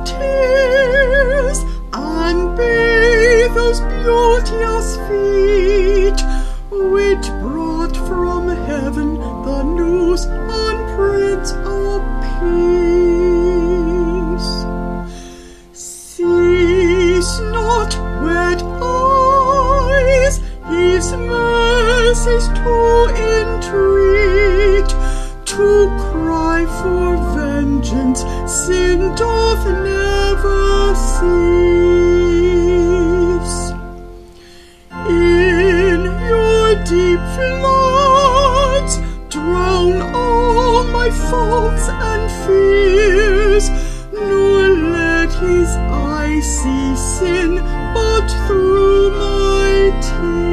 in tears and bathe those beauteous feet, which brought from heaven the news and Prince of Peace. Cease not, wet eyes, his mercies to entreat, to cry for vengeance sin doth never cease. In your deep floods drown all my faults and fears, nor let his eye see sin but through my tears.